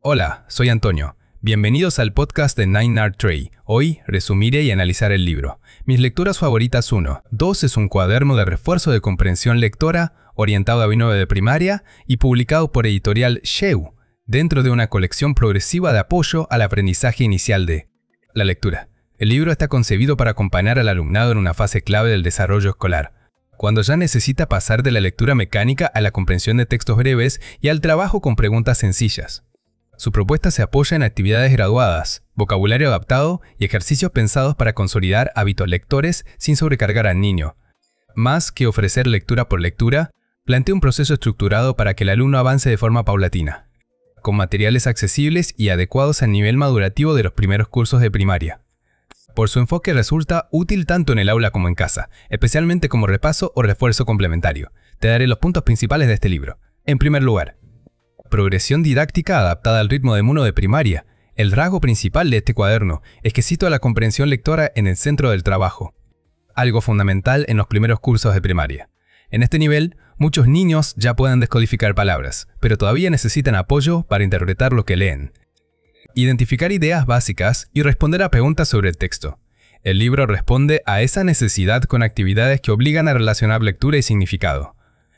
Hola, soy Antonio. Bienvenidos al podcast de 9ART3. Hoy resumiré y analizar el libro. Mis lecturas favoritas 1. 2 es un cuaderno de refuerzo de comprensión lectora orientado a B9 de primaria y publicado por editorial Sheu, dentro de una colección progresiva de apoyo al aprendizaje inicial de la lectura. El libro está concebido para acompañar al alumnado en una fase clave del desarrollo escolar, cuando ya necesita pasar de la lectura mecánica a la comprensión de textos breves y al trabajo con preguntas sencillas. Su propuesta se apoya en actividades graduadas, vocabulario adaptado y ejercicios pensados para consolidar hábitos lectores sin sobrecargar al niño. Más que ofrecer lectura por lectura, plantea un proceso estructurado para que el alumno avance de forma paulatina, con materiales accesibles y adecuados al nivel madurativo de los primeros cursos de primaria. Por su enfoque resulta útil tanto en el aula como en casa, especialmente como repaso o refuerzo complementario. Te daré los puntos principales de este libro. En primer lugar, progresión didáctica adaptada al ritmo de mono de primaria. El rasgo principal de este cuaderno es que sitúa la comprensión lectora en el centro del trabajo, algo fundamental en los primeros cursos de primaria. En este nivel, muchos niños ya pueden descodificar palabras, pero todavía necesitan apoyo para interpretar lo que leen, identificar ideas básicas y responder a preguntas sobre el texto. El libro responde a esa necesidad con actividades que obligan a relacionar lectura y significado,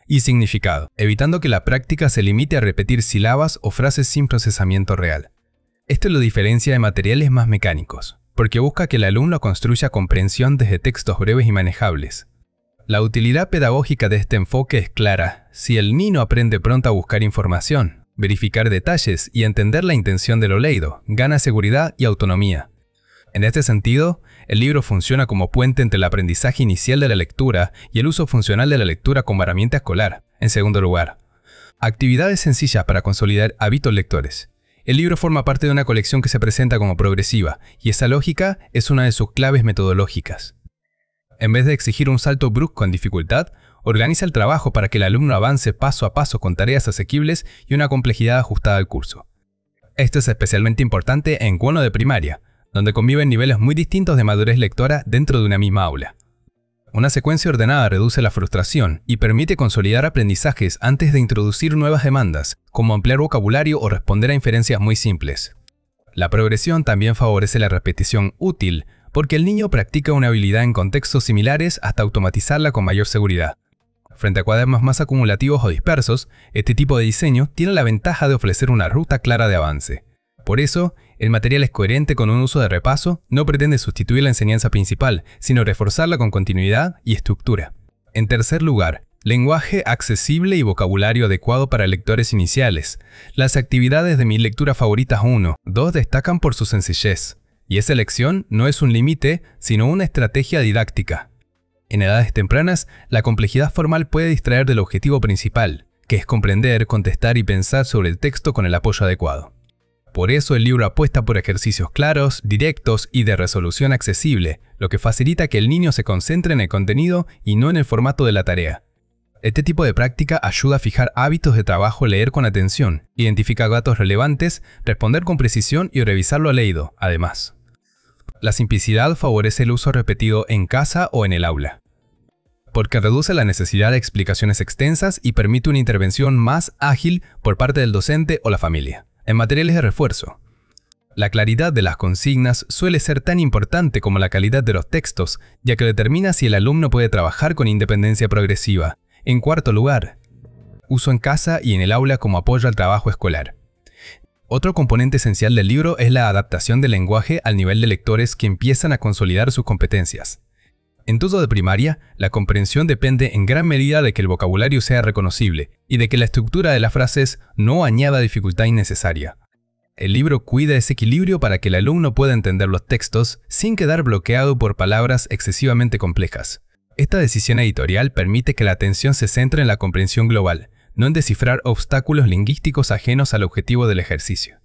evitando que la práctica se limite a repetir sílabas o frases sin procesamiento real. Esto lo diferencia de materiales más mecánicos, porque busca que el alumno construya comprensión desde textos breves y manejables. La utilidad pedagógica de este enfoque es clara. Si el niño aprende pronto a buscar información, verificar detalles y entender la intención de lo leído, gana seguridad y autonomía. En este sentido, el libro funciona como puente entre el aprendizaje inicial de la lectura y el uso funcional de la lectura como herramienta escolar. En segundo lugar, actividades sencillas para consolidar hábitos lectores. El libro forma parte de una colección que se presenta como progresiva, y esa lógica es una de sus claves metodológicas. En vez de exigir un salto brusco en dificultad, organiza el trabajo para que el alumno avance paso a paso con tareas asequibles y una complejidad ajustada al curso. Esto es especialmente importante en mono de primaria, donde conviven niveles muy distintos de madurez lectora dentro de una misma aula. Una secuencia ordenada reduce la frustración y permite consolidar aprendizajes antes de introducir nuevas demandas, como ampliar vocabulario o responder a inferencias muy simples. La progresión también favorece la repetición útil, porque el niño practica una habilidad en contextos similares hasta automatizarla con mayor seguridad. Frente a cuadernos más acumulativos o dispersos, este tipo de diseño tiene la ventaja de ofrecer una ruta clara de avance. Por eso, el material es coherente con un uso de repaso, no pretende sustituir la enseñanza principal, sino reforzarla con continuidad y estructura. En tercer lugar, lenguaje accesible y vocabulario adecuado para lectores iniciales. Las actividades de mis lecturas favoritas 1, 2 destacan por su sencillez, y esa elección no es un límite, sino una estrategia didáctica. En edades tempranas, la complejidad formal puede distraer del objetivo principal, que es comprender, contestar y pensar sobre el texto con el apoyo adecuado. Por eso el libro apuesta por ejercicios claros, directos y de resolución accesible, lo que facilita que el niño se concentre en el contenido y no en el formato de la tarea. Este tipo de práctica ayuda a fijar hábitos de trabajo, leer con atención, identificar datos relevantes, responder con precisión y revisar lo leído, además. La simplicidad favorece el uso repetido en casa o en el aula, porque reduce la necesidad de explicaciones extensas y permite una intervención más ágil por parte del docente o la familia. En materiales de refuerzo, la claridad de las consignas suele ser tan importante como la calidad de los textos, ya que determina si el alumno puede trabajar con independencia progresiva. En cuarto lugar, uso en casa y en el aula como apoyo al trabajo escolar. Otro componente esencial del libro es la adaptación del lenguaje al nivel de lectores que empiezan a consolidar sus competencias. En todo de primaria, la comprensión depende en gran medida de que el vocabulario sea reconocible y de que la estructura de las frases no añada dificultad innecesaria. El libro cuida ese equilibrio para que el alumno pueda entender los textos sin quedar bloqueado por palabras excesivamente complejas. Esta decisión editorial permite que la atención se centre en la comprensión global, no en descifrar obstáculos lingüísticos ajenos al objetivo del ejercicio.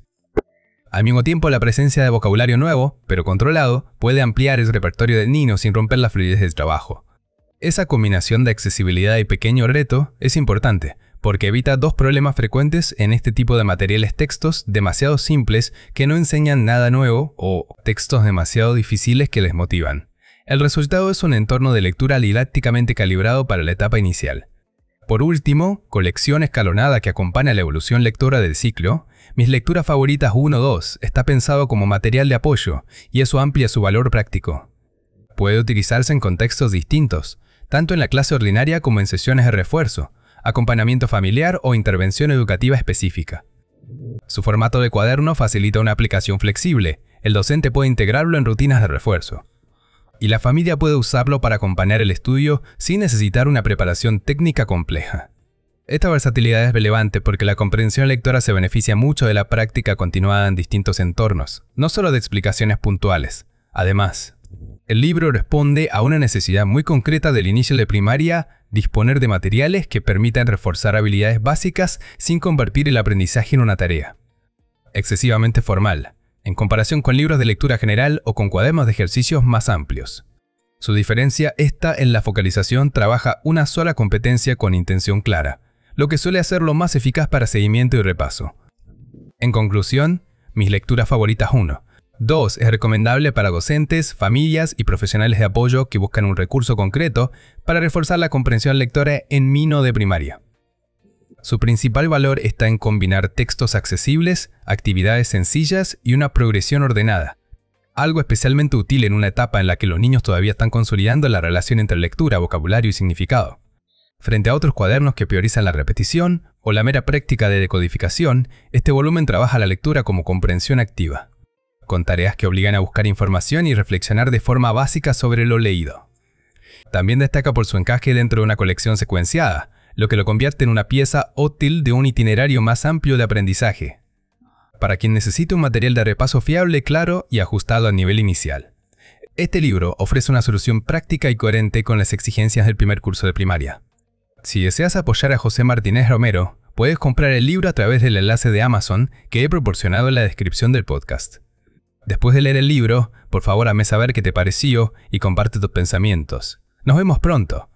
Al mismo tiempo, la presencia de vocabulario nuevo, pero controlado, puede ampliar el repertorio del niño sin romper la fluidez del trabajo. Esa combinación de accesibilidad y pequeño reto es importante, porque evita dos problemas frecuentes en este tipo de materiales: textos demasiado simples que no enseñan nada nuevo o textos demasiado difíciles que desmotivan. El resultado es un entorno de lectura didácticamente calibrado para la etapa inicial. Por último, colección escalonada que acompaña la evolución lectora del ciclo, Mis lecturas favoritas 1-2 está pensado como material de apoyo y eso amplia su valor práctico. Puede utilizarse en contextos distintos, tanto en la clase ordinaria como en sesiones de refuerzo, acompañamiento familiar o intervención educativa específica. Su formato de cuaderno facilita una aplicación flexible, el docente puede integrarlo en rutinas de refuerzo. Y la familia puede usarlo para acompañar el estudio sin necesitar una preparación técnica compleja. Esta versatilidad es relevante porque la comprensión lectora se beneficia mucho de la práctica continuada en distintos entornos, no solo de explicaciones puntuales. Además, el libro responde a una necesidad muy concreta del inicio de primaria, disponer de materiales que permitan reforzar habilidades básicas sin convertir el aprendizaje en una tarea excesivamente formal, en comparación con libros de lectura general o con cuadernos de ejercicios más amplios. Su diferencia está en la focalización, trabaja una sola competencia con intención clara, lo que suele hacerlo más eficaz para seguimiento y repaso. En conclusión, Mis lecturas favoritas 1. 2. Es recomendable para docentes, familias y profesionales de apoyo que buscan un recurso concreto para reforzar la comprensión lectora en mino de primaria. Su principal valor está en combinar textos accesibles, actividades sencillas y una progresión ordenada, algo especialmente útil en una etapa en la que los niños todavía están consolidando la relación entre lectura, vocabulario y significado. Frente a otros cuadernos que priorizan la repetición o la mera práctica de decodificación, este volumen trabaja la lectura como comprensión activa, con tareas que obligan a buscar información y reflexionar de forma básica sobre lo leído. También destaca por su encaje dentro de una colección secuenciada, lo que lo convierte en una pieza útil de un itinerario más amplio de aprendizaje, para quien necesite un material de repaso fiable, claro y ajustado al nivel inicial. Este libro ofrece una solución práctica y coherente con las exigencias del primer curso de primaria. Si deseas apoyar a José Martínez Romero, puedes comprar el libro a través del enlace de Amazon que he proporcionado en la descripción del podcast. Después de leer el libro, por favor hazme saber qué te pareció y comparte tus pensamientos. Nos vemos pronto.